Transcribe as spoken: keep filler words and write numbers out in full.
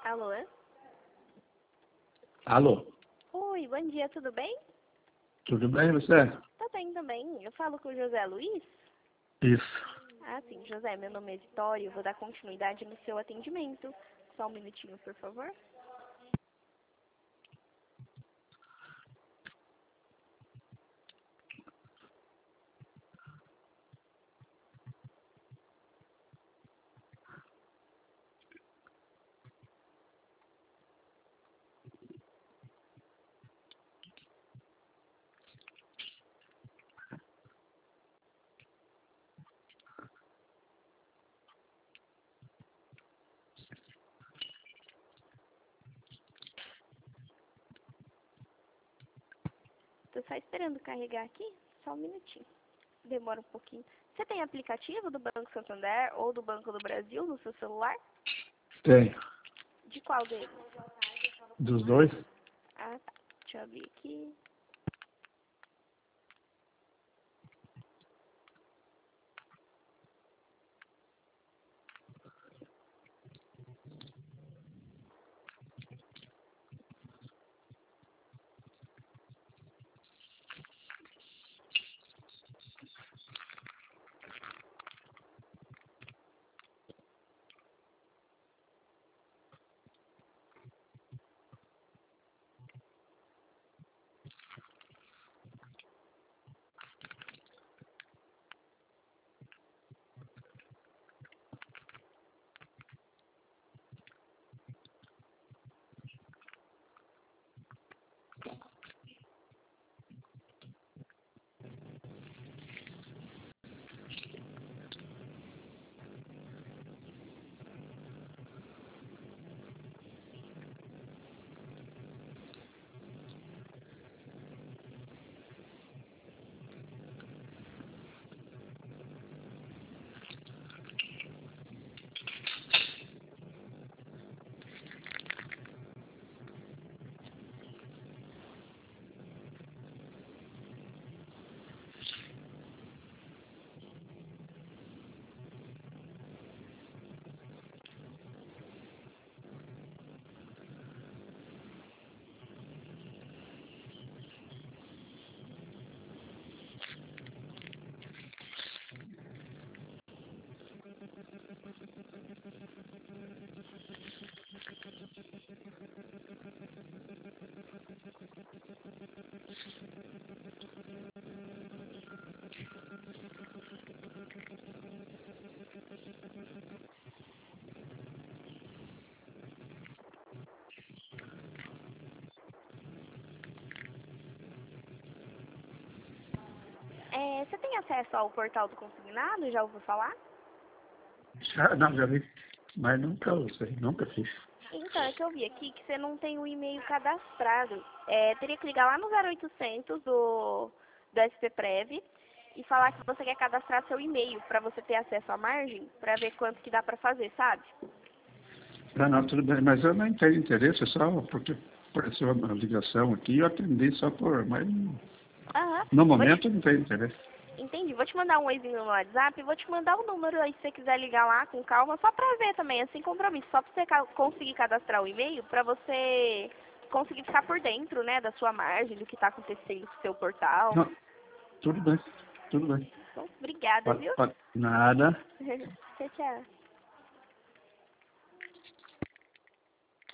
Alô? Alô, Oi, bom dia, tudo bem? tudo bem você? Tá bem também. Eu falo com o José Luiz? Isso. Ah, sim, José, meu nome é Vitória, eu vou dar continuidade no seu atendimento. Só um minutinho, por favor. Tô só esperando carregar aqui, só um minutinho. Demora um pouquinho. Você tem aplicativo do Banco Santander ou do Banco do Brasil no seu celular? Tenho. De qual deles? Dos dois? Ah, tá. Deixa eu abrir aqui. É, você tem acesso ao portal do consignado? Já ouviu falar? Já, não, já vi. Mas nunca usei, nunca fiz. Então, é que eu vi aqui que você não tem o e-mail cadastrado. É, teria que ligar lá no zero oitocentos do, do S P Prev e falar que você quer cadastrar seu e-mail para você ter acesso à margem, para ver quanto que dá para fazer, sabe? Não, não, tudo bem, mas eu nem tenho interesse, só porque apareceu uma ligação aqui e eu atendi só por. Mas Aham. no Vou te- momento eu não tenho interesse. Entendi. Vou te mandar um oizinho no WhatsApp e vou te mandar o número aí se você quiser ligar lá com calma, só pra ver também, assim, compromisso. Só pra você ca- conseguir cadastrar o e-mail, pra você conseguir ficar por dentro, né, da sua margem, do que tá acontecendo com o seu portal. Não, tudo bem, tudo bem. Então, obrigada, Pode- viu? pode- Nada. Tchau, tchau.